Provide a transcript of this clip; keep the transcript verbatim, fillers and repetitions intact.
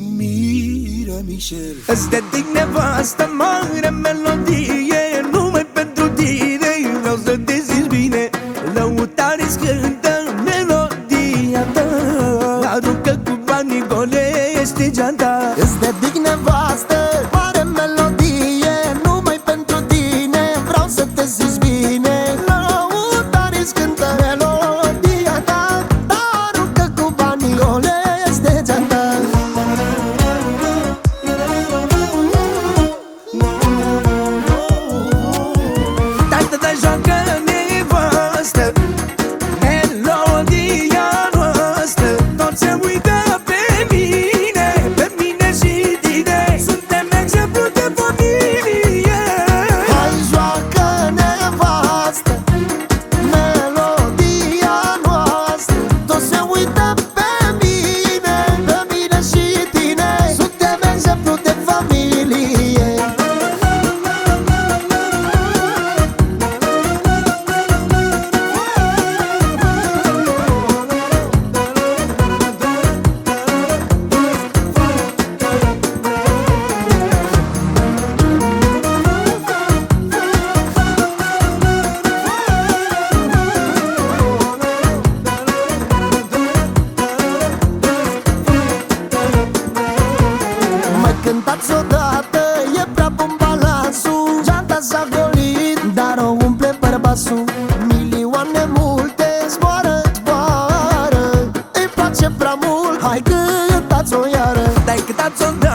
Mira Michel, îți dedic nevastă mare melodie, numai pentru tine vreau să te simți bine. Lăutarii-ți cântă melodia ta, aruncă cu banii golește geanta. Îți dedic nevastă mare melodie, numai pentru tine vreau să te simți bine. Lăutarii-ți cântă melodia ta, aruncă cu banii golește geanta. Tată, dar joacă nevastă melodia noastră, tot se uită pe mine, pe mine și tine. Suntem exemplu de familie. Hai, joacă nevastă melodia noastră, tot se uită pe mine, pe mine și tine. Suntem exemplu de familie. Mai cântați odată, e prea bun balansul. Geanta s-a golit, dar o umple bărbasul. Milioane multe zboară, zboară, îi place prea mult. Hai, cântați-o iară. Dai câtați-o